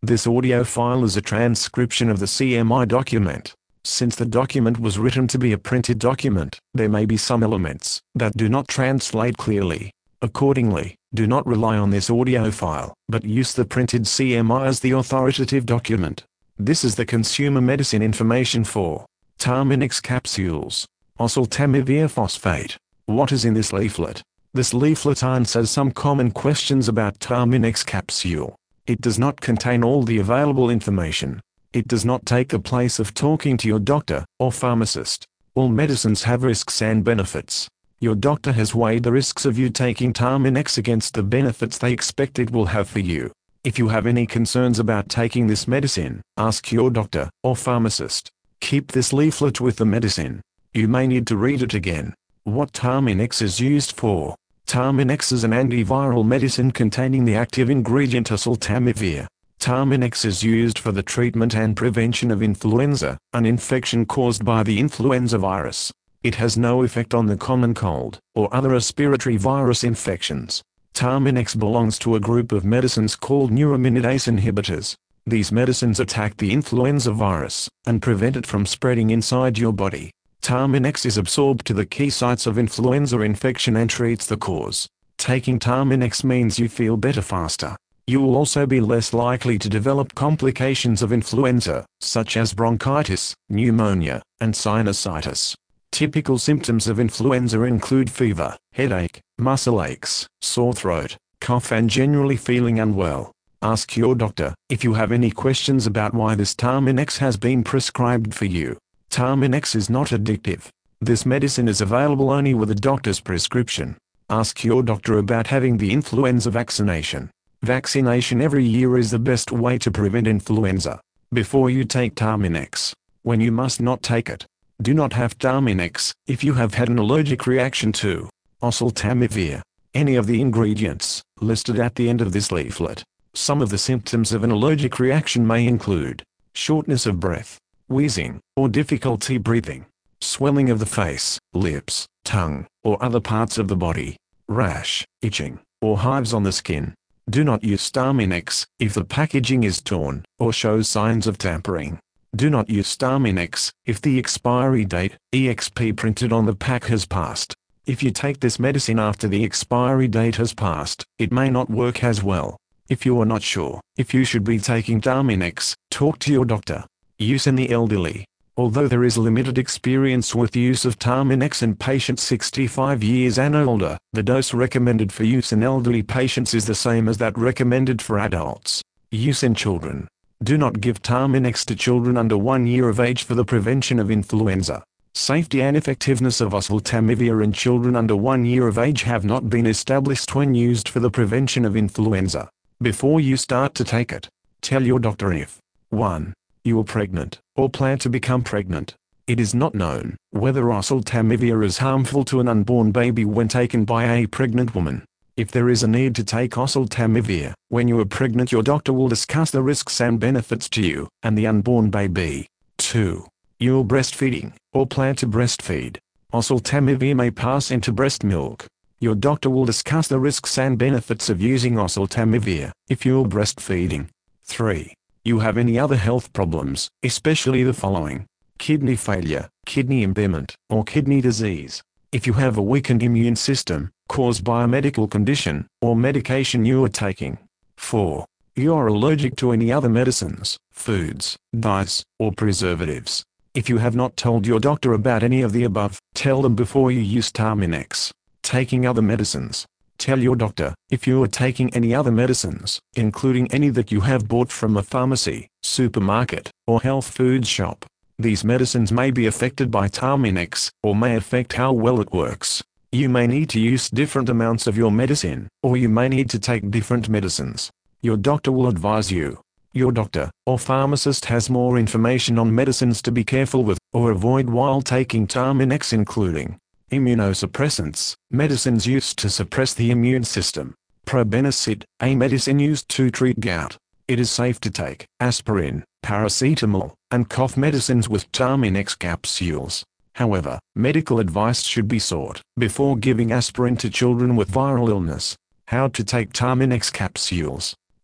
This audio file is a transcription of the CMI document. Since the document was written to be a printed document, there may be some elements that do not translate clearly. Accordingly, do not rely on this audio file, but use the printed CMI as the authoritative document. This is the consumer medicine information for Tarminex capsules, oseltamivir phosphate. What is in this leaflet? This leaflet answers some common questions about Tarminex capsule. It does not contain all the available information. It does not take the place of talking to your doctor or pharmacist. All medicines have risks and benefits. Your doctor has weighed the risks of you taking Tarminex against the benefits they expect it will have for you. If you have any concerns about taking this medicine, ask your doctor or pharmacist. Keep this leaflet with the medicine. You may need to read it again. What Tarminex is used for? Tarminex is an antiviral medicine containing the active ingredient oseltamivir. Tarminex is used for the treatment and prevention of influenza, an infection caused by the influenza virus. It has no effect on the common cold or other respiratory virus infections. Tarminex belongs to a group of medicines called neuraminidase inhibitors. These medicines attack the influenza virus and prevent it from spreading inside your body. Tarminex is absorbed to the key sites of influenza infection and treats the cause. Taking Tarminex means you feel better faster. You will also be less likely to develop complications of influenza, such as bronchitis, pneumonia, and sinusitis. Typical symptoms of influenza include fever, headache, muscle aches, sore throat, cough and generally feeling unwell. Ask your doctor if you have any questions about why this Tarminex has been prescribed for you. Tarminex is not addictive. This medicine is available only with a doctor's prescription. Ask your doctor about having the influenza vaccination. Vaccination every year is the best way to prevent influenza. Before you take Tarminex, when you must not take it. Do not have Tarminex if you have had an allergic reaction to oseltamivir. Any of the ingredients listed at the end of this leaflet. Some of the symptoms of an allergic reaction may include shortness of breath, wheezing, or difficulty breathing, swelling of the face, lips, tongue, or other parts of the body, rash, itching, or hives on the skin. Do not use Tarminex if the packaging is torn or shows signs of tampering. Do not use Tarminex if the expiry date, EXP printed on the pack has passed. If you take this medicine after the expiry date has passed, it may not work as well. If you are not sure if you should be taking Tarminex, talk to your doctor. Use in the elderly. Although there is limited experience with use of Tarminex in patients 65 years and older, the dose recommended for use in elderly patients is the same as that recommended for adults. Use in children. Do not give Tarminex to children under 1 year of age for the prevention of influenza. Safety and effectiveness of oseltamivir in children under 1 year of age have not been established when used for the prevention of influenza. Before you start to take it, tell your doctor if 1. You are pregnant, or plan to become pregnant. It is not known whether oseltamivir is harmful to an unborn baby when taken by a pregnant woman. If there is a need to take oseltamivir when you are pregnant, your doctor will discuss the risks and benefits to you and the unborn baby. 2. You are breastfeeding, or plan to breastfeed. Oseltamivir may pass into breast milk. Your doctor will discuss the risks and benefits of using oseltamivir if you are breastfeeding. 3. You have any other health problems, especially the following: kidney failure, kidney impairment, or kidney disease. If you have a weakened immune system, caused by a medical condition, or medication you are taking. 4. You are allergic to any other medicines, foods, dyes, or preservatives. If you have not told your doctor about any of the above, tell them before you use Tarminex. Taking other medicines. Tell your doctor if you are taking any other medicines, including any that you have bought from a pharmacy, supermarket, or health food shop. These medicines may be affected by Tarminex, or may affect how well it works. You may need to use different amounts of your medicine, or you may need to take different medicines. Your doctor will advise you. Your doctor or pharmacist has more information on medicines to be careful with or avoid while taking Tarminex, including immunosuppressants, medicines used to suppress the immune system. Probenecid, a medicine used to treat gout. It is safe to take aspirin, paracetamol, and cough medicines with Tarminex capsules. However, medical advice should be sought before giving aspirin to children with viral illness. How to take Tarminex capsules.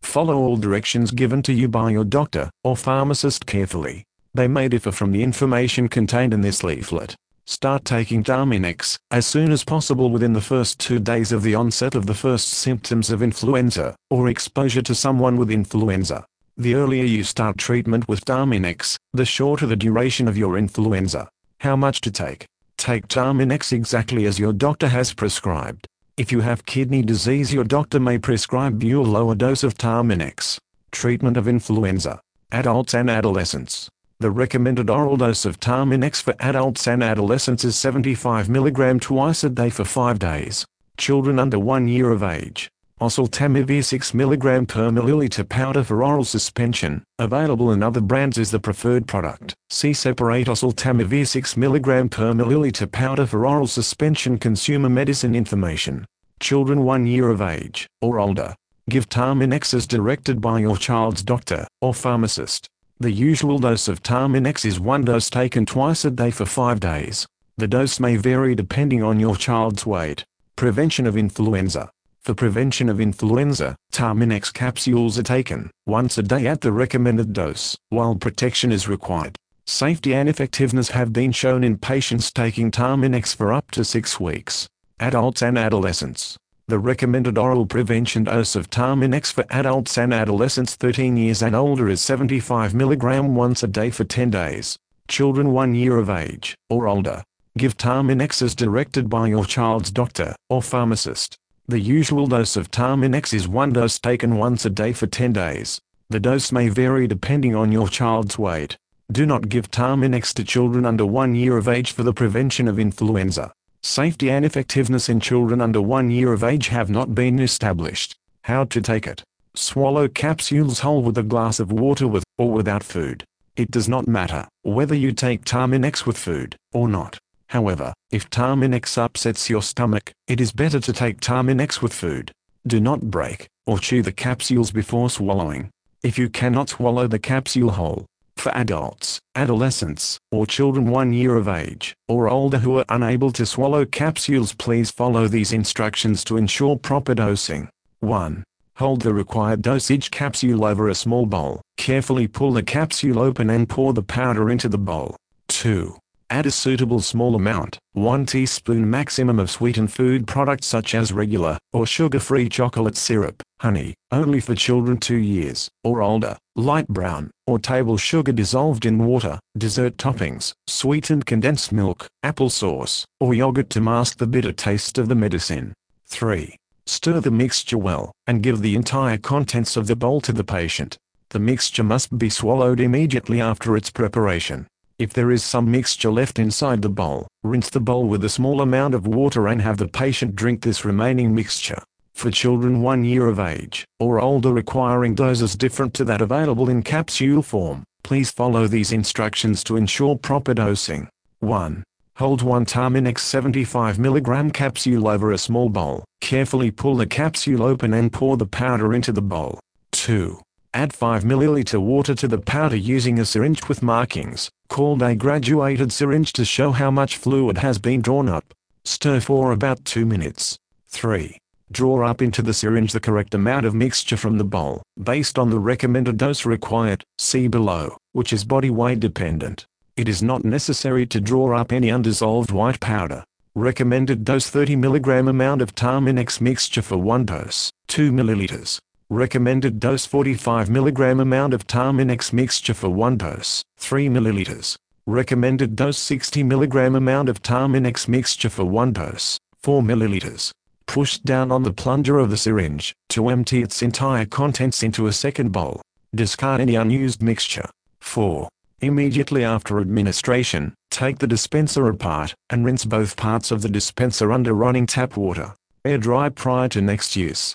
Follow all directions given to you by your doctor or pharmacist carefully. They may differ from the information contained in this leaflet. Start taking Tarminex as soon as possible within the first 2 days of the onset of the first symptoms of influenza or exposure to someone with influenza. The earlier you start treatment with Tarminex, the shorter the duration of your influenza. How much to take? Take Tarminex exactly as your doctor has prescribed. If you have kidney disease, your doctor may prescribe you a lower dose of Tarminex. Treatment of influenza. Adults and adolescents. The recommended oral dose of Tarminex for adults and adolescents is 75 mg twice a day for 5 days. Children under 1 year of age. Oseltamivir 6 mg per milliliter powder for oral suspension, available in other brands, is the preferred product. See separate Oseltamivir 6 mg per milliliter powder for oral suspension consumer medicine information. Children 1 year of age or older. Give Tarminex as directed by your child's doctor or pharmacist. The usual dose of Tarminex is 1 dose taken twice a day for 5 days. The dose may vary depending on your child's weight. Prevention of influenza. For prevention of influenza, Tarminex capsules are taken once a day at the recommended dose, while protection is required. Safety and effectiveness have been shown in patients taking Tarminex for up to 6 weeks. Adults and adolescents. The recommended oral prevention dose of Tarminex for adults and adolescents 13 years and older is 75 mg once a day for 10 days. Children 1 year of age or older. Give Tarminex as directed by your child's doctor or pharmacist. The usual dose of Tarminex is 1 dose taken once a day for 10 days. The dose may vary depending on your child's weight. Do not give Tarminex to children under 1 year of age for the prevention of influenza. Safety and effectiveness in children under 1 year of age have not been established. How to take it? Swallow capsules whole with a glass of water with or without food. It does not matter whether you take Tarminex with food or not. However, if Tarminex upsets your stomach, it is better to take Tarminex with food. Do not break or chew the capsules before swallowing. If you cannot swallow the capsule whole, for adults, adolescents, or children 1 year of age or older who are unable to swallow capsules, please follow these instructions to ensure proper dosing. 1. Hold the required dosage capsule over a small bowl. Carefully pull the capsule open and pour the powder into the bowl. 2. Add a suitable small amount, 1 teaspoon maximum, of sweetened food products such as regular or sugar-free chocolate syrup, honey, only for children 2 years or older, light brown or table sugar dissolved in water, dessert toppings, sweetened condensed milk, applesauce, or yogurt to mask the bitter taste of the medicine. 3. Stir the mixture well, and give the entire contents of the bowl to the patient. The mixture must be swallowed immediately after its preparation. If there is some mixture left inside the bowl, rinse the bowl with a small amount of water and have the patient drink this remaining mixture. For children 1 year of age or older requiring doses different to that available in capsule form, please follow these instructions to ensure proper dosing. 1. Hold 1 Tarminex 75 mg capsule over a small bowl. Carefully pull the capsule open and pour the powder into the bowl. 2. Add 5 ml water to the powder using a syringe with markings, called a graduated syringe, to show how much fluid has been drawn up. Stir for about 2 minutes. 3. Draw up into the syringe the correct amount of mixture from the bowl, based on the recommended dose required, see below, which is body weight dependent. It is not necessary to draw up any undissolved white powder. Recommended dose 30 mg amount of Tarminex mixture for 1 dose, 2 ml. Recommended dose 45 mg amount of Tarminex mixture for 1 dose, 3 ml. Recommended dose 60 mg amount of Tarminex mixture for 1 dose, 4 ml. Push down on the plunger of the syringe to empty its entire contents into a second bowl. Discard any unused mixture. 4. Immediately after administration, take the dispenser apart and rinse both parts of the dispenser under running tap water. Air dry prior to next use.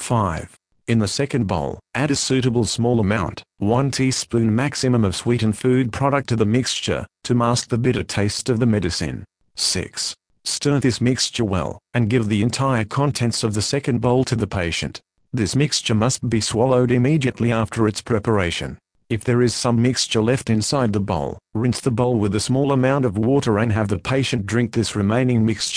5. In the second bowl, add a suitable small amount, 1 teaspoon maximum, of sweetened food product to the mixture, to mask the bitter taste of the medicine. 6. Stir this mixture well, and give the entire contents of the second bowl to the patient. This mixture must be swallowed immediately after its preparation. If there is some mixture left inside the bowl, rinse the bowl with a small amount of water and have the patient drink this remaining mixture.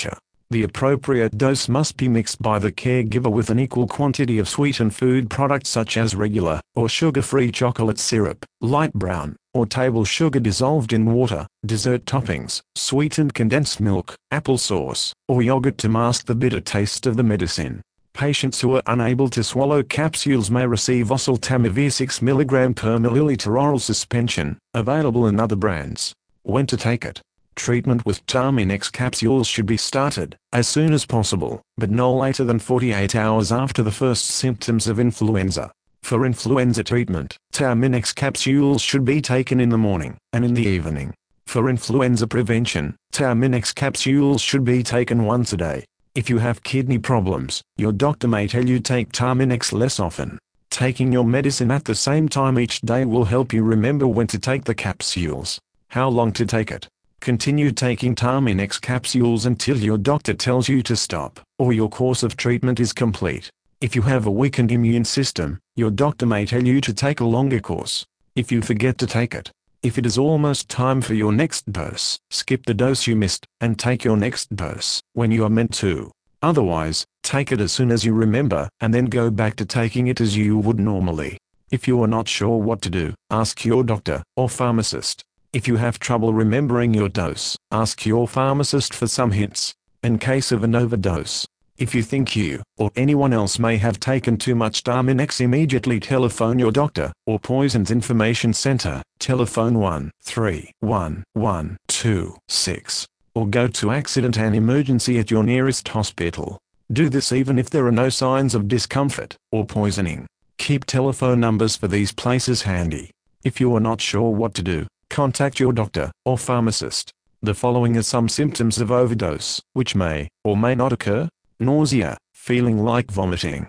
The appropriate dose must be mixed by the caregiver with an equal quantity of sweetened food products such as regular or sugar-free chocolate syrup, light brown, or table sugar dissolved in water, dessert toppings, sweetened condensed milk, applesauce, or yogurt to mask the bitter taste of the medicine. Patients who are unable to swallow capsules may receive oseltamivir 6 mg per milliliter oral suspension, available in other brands. When to take it? Treatment with Tarminex capsules should be started as soon as possible, but no later than 48 hours after the first symptoms of influenza. For influenza treatment, Tarminex capsules should be taken in the morning and in the evening. For influenza prevention, Tarminex capsules should be taken once a day. If you have kidney problems, your doctor may tell you take Tarminex less often. Taking your medicine at the same time each day will help you remember when to take the capsules. How long to take it? Continue taking Tarminex capsules until your doctor tells you to stop, or your course of treatment is complete. If you have a weakened immune system, your doctor may tell you to take a longer course. If you forget to take it, if it is almost time for your next dose, skip the dose you missed, and take your next dose when you are meant to. Otherwise, take it as soon as you remember, and then go back to taking it as you would normally. If you are not sure what to do, ask your doctor or pharmacist. If you have trouble remembering your dose, ask your pharmacist for some hints. In case of an overdose, if you think you or anyone else may have taken too much Tarminex, immediately telephone your doctor or Poisons Information Center, telephone 131-126, or go to Accident and Emergency at your nearest hospital. Do this even if there are no signs of discomfort or poisoning. Keep telephone numbers for these places handy. If you are not sure what to do, contact your doctor or pharmacist. The following are some symptoms of overdose, which may or may not occur. Nausea, feeling like vomiting,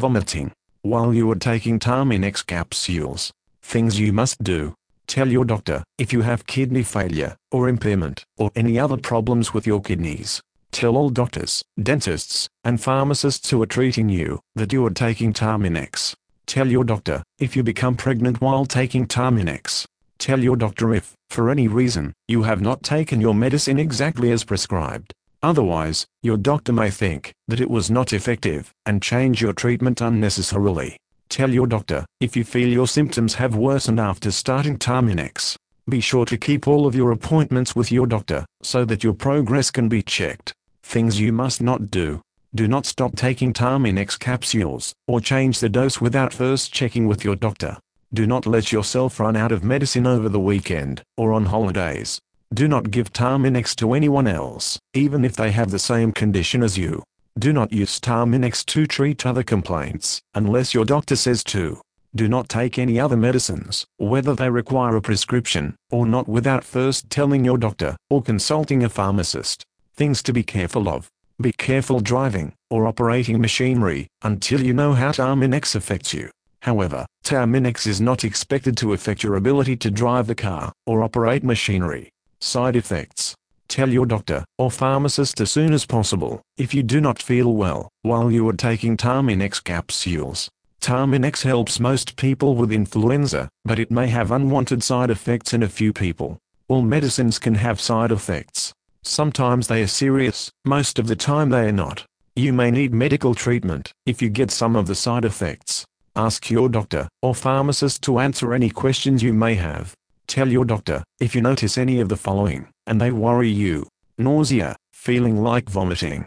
while you are taking Tarminex capsules. Things you must do. Tell your doctor if you have kidney failure or impairment or any other problems with your kidneys. Tell all doctors, dentists, and pharmacists who are treating you that you are taking Tarminex. Tell your doctor if you become pregnant while taking Tarminex. Tell your doctor if, for any reason, you have not taken your medicine exactly as prescribed. Otherwise, your doctor may think that it was not effective and change your treatment unnecessarily. Tell your doctor if you feel your symptoms have worsened after starting Tarminex. Be sure to keep all of your appointments with your doctor so that your progress can be checked. Things you must not do. Do not stop taking Tarminex capsules or change the dose without first checking with your doctor. Do not let yourself run out of medicine over the weekend or on holidays. Do not give Tarminex to anyone else, even if they have the same condition as you. Do not use Tarminex to treat other complaints, unless your doctor says to. Do not take any other medicines, whether they require a prescription or not, without first telling your doctor or consulting a pharmacist. Things to be careful of. Be careful driving or operating machinery until you know how Tarminex affects you. However, Tarminex is not expected to affect your ability to drive the car or operate machinery. Side effects. Tell your doctor or pharmacist as soon as possible if you do not feel well while you are taking Tarminex capsules. Tarminex helps most people with influenza, but it may have unwanted side effects in a few people. All medicines can have side effects. Sometimes they are serious, most of the time they are not. You may need medical treatment if you get some of the side effects. Ask your doctor or pharmacist to answer any questions you may have. Tell your doctor if you notice any of the following, and they worry you. Nausea, feeling like vomiting,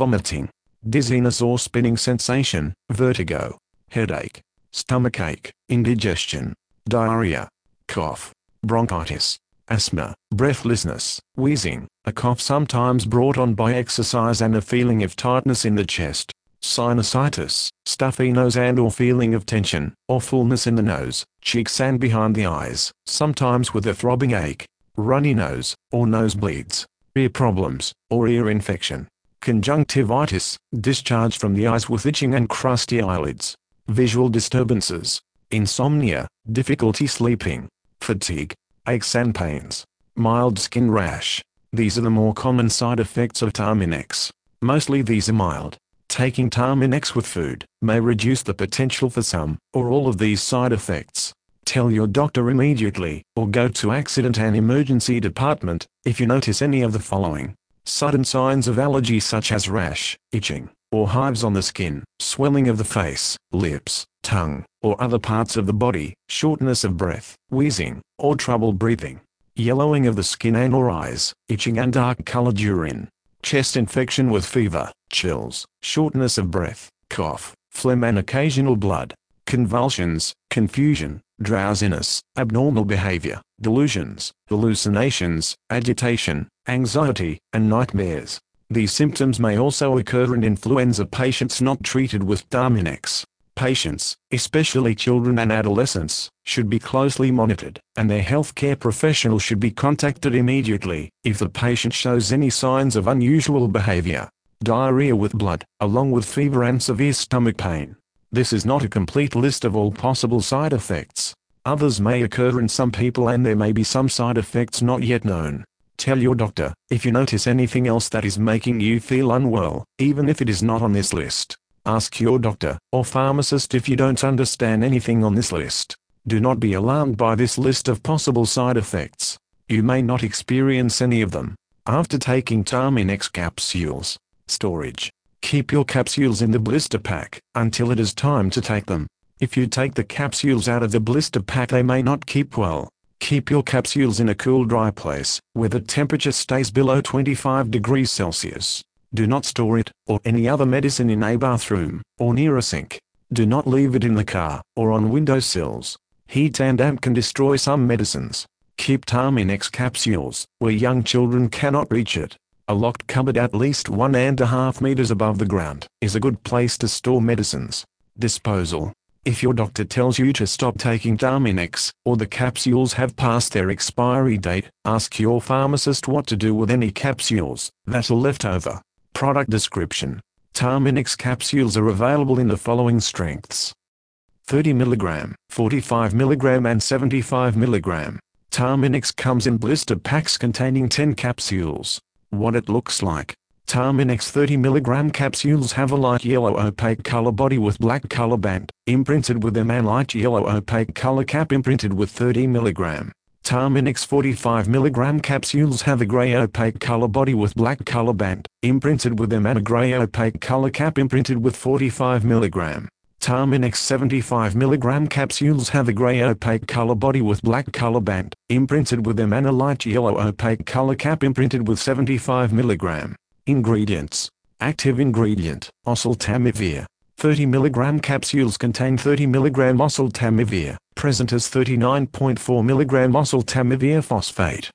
dizziness or spinning sensation, vertigo, headache, stomachache, indigestion, diarrhea, cough, bronchitis, asthma, breathlessness, wheezing, a cough sometimes brought on by exercise and a feeling of tightness in the chest, sinusitis, stuffy nose and or feeling of tension or fullness in the nose, cheeks and behind the eyes, sometimes with a throbbing ache, runny nose, or nosebleeds, ear problems, or ear infection, conjunctivitis, discharge from the eyes with itching and crusty eyelids, visual disturbances, insomnia, difficulty sleeping, fatigue, aches and pains, mild skin rash. These are the more common side effects of Tarminex. Mostly these are mild. Taking Tarminex with food may reduce the potential for some or all of these side effects. Tell your doctor immediately, or go to Accident and Emergency Department if you notice any of the following. Sudden signs of allergy such as rash, itching, or hives on the skin, swelling of the face, lips, tongue, or other parts of the body, shortness of breath, wheezing, or trouble breathing, yellowing of the skin and or eyes, itching and dark-colored urine, chest infection with fever, chills, shortness of breath, cough, phlegm and occasional blood, convulsions, confusion, drowsiness, abnormal behavior, delusions, hallucinations, agitation, anxiety, and nightmares. These symptoms may also occur in influenza patients not treated with Tarminex. Patients, especially children and adolescents, should be closely monitored, and their healthcare professional should be contacted immediately if the patient shows any signs of unusual behavior. Diarrhea with blood, along with fever and severe stomach pain. This is not a complete list of all possible side effects. Others may occur in some people and there may be some side effects not yet known. Tell your doctor if you notice anything else that is making you feel unwell, even if it is not on this list. Ask your doctor or pharmacist if you don't understand anything on this list. Do not be alarmed by this list of possible side effects. You may not experience any of them. After taking Tarminex capsules, storage. Keep your capsules in the blister pack until it is time to take them. If you take the capsules out of the blister pack, they may not keep well. Keep your capsules in a cool, dry place where the temperature stays below 25 degrees Celsius. Do not store it, or any other medicine, in a bathroom, or near a sink. Do not leave it in the car, or on windowsills. Heat and damp can destroy some medicines. Keep Tarminex capsules where young children cannot reach it. A locked cupboard at least 1.5 meters above the ground is a good place to store medicines. Disposal. If your doctor tells you to stop taking Tarminex, or the capsules have passed their expiry date, ask your pharmacist what to do with any capsules that are left over. Product description. Tarminex capsules are available in the following strengths: 30 mg, 45 mg and 75 mg. Tarminex comes in blister packs containing 10 capsules. What it looks like. Tarminex 30 mg capsules have a light yellow opaque color body with black color band imprinted with them and light yellow opaque color cap imprinted with 30 mg. Tarminex 45 mg capsules have a gray opaque color body with black color band imprinted with them and a gray opaque color cap imprinted with 45 mg. Tarminex 75 mg capsules have a gray opaque color body with black color band imprinted with them and a light yellow opaque color cap imprinted with 75 mg. Ingredients. Active ingredient, oseltamivir. 30 mg capsules contain 30 mg oseltamivir, present as 39.4 mg oseltamivir phosphate.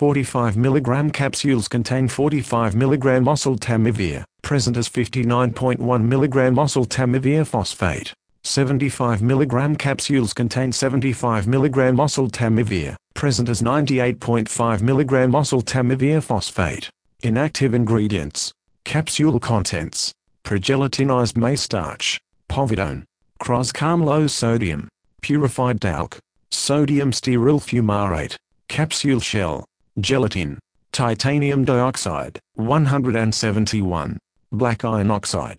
45 mg capsules contain 45 mg oseltamivir, present as 59.1 mg oseltamivir phosphate. 75 mg capsules contain 75 mg oseltamivir, present as 98.5 mg oseltamivir phosphate. Inactive ingredients. Capsule contents: progelatinized maize starch, povidone, croscarm low sodium, purified talc, sodium stearyl fumarate, capsule shell, gelatin, titanium dioxide, 171, black iron oxide,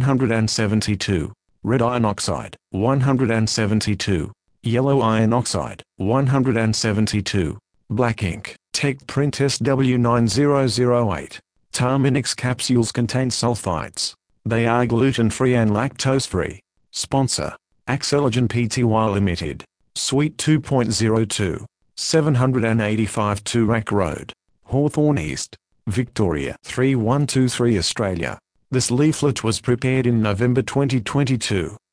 172, red iron oxide, 172, yellow iron oxide, 172, black ink, Tech Print SW9008. Tarminex capsules contain sulfites. They are gluten-free and lactose-free. Sponsor: Axelogen Pty Limited. Suite 2.02, 785 Toorak Road, Hawthorne East, Victoria 3123 Australia. This leaflet was prepared in November 2022.